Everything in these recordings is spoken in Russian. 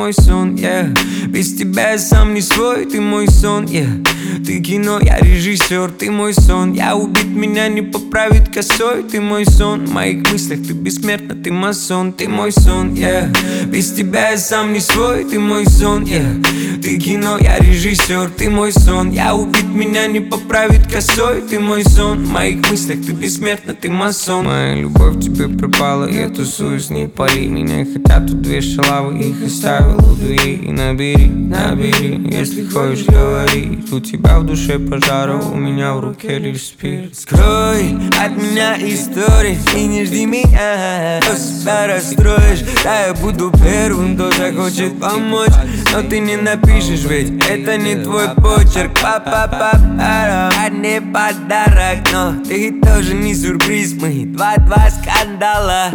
мой сон, yeah. Без тебя я сам не свой, ты мой сон, yeah. Ты кино, я режиссер, ты мой сон. Я убит, меня не поправит косой, ты мой сон. В моих мыслях ты бессмертна, ты масон, ты мой сон, yeah. Без тебя я сам не свой, ты мой сон, yeah. Ты кино, я режиссер, ты мой сон. Я убит, меня не поправит косой, ты мой сон. В моих мыслях ты бессмертна, ты масон. Моя любовь тебе пропала, я тусуюсь, не пали. Меня хотят тут две шалавы, их оставил у двери. И набери, если хочешь, говори. У тебя в душе пожара, у меня в руке лишь спирт. Скрой от меня истории и не жди меня, то себя расстроишь. Да, я буду первым, кто захочет помочь, но ты не напишешь, ведь это не твой почерк. Па-па-па-парам, а не подарок, но ты тоже не сюрприз. Мы два скандала,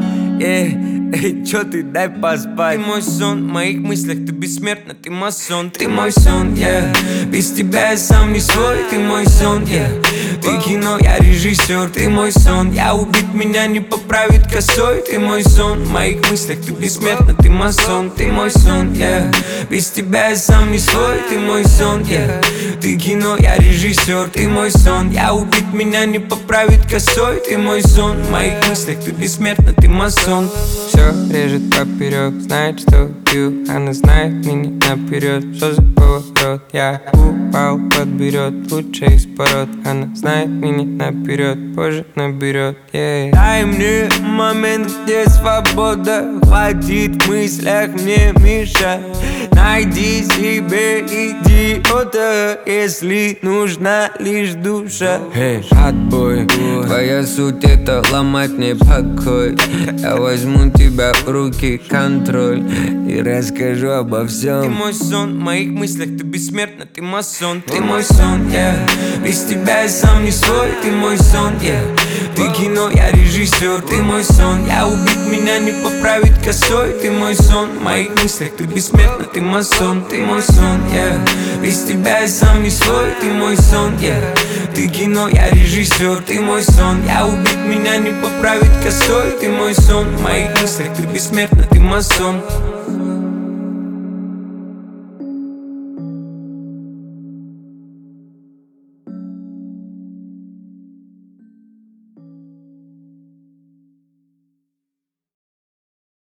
Эй, чё ты, дай поспать. Ты мой сон, в моих мыслях ты бессмертна, ты масон. Ты мой сон, yeah. Без тебя я сам не свой, ты мой сон, yeah. Ты кино, я режиссер, ты мой сон. Я убит, меня не поправит косой, ты мой сон. В моих мыслях ты бессмертна, ты масон. Ты мой сон, yeah. Без тебя я сам не свой, ты мой сон, yeah. Ты кино, я режиссер, ты мой сон. Я убит, меня не поправит косой, ты мой сон. В моих мыслях ты бессмертна, ты масон. Все режет поперек, знает, что пью. Она знает меня наперед, что за поворот. Я упал, подберет, лучше из пород. Она знает меня наперед, позже наберет, yeah. Дай мне момент, где свобода. Хватит в мыслях мне мешать. Найди себе идиота, если нужна лишь душа. Эй, отбой, твоя суть это ломать мне покой. Я возьму тебя в руки, контроль, и расскажу обо всем. Ты мой сон, в моих мыслях ты бессмертна, ты масон. Ты мой сон, yeah. Без тебя я сам не свой, ты мой сон, yeah. Ты кино, я режиссер, ты мой сон. Я убит, меня не поправит косой, ты мой сон. В моих мыслях ты бессмертна, ты масон. Ты мой сон, yeah. Без тебя я сам не свой, ты мой сон, yeah. Ты кино, я режиссер, ты мой сон. Я убит, меня не поправит косой, ты мой сон. В моих мыслях ты бессмертна, ты масон.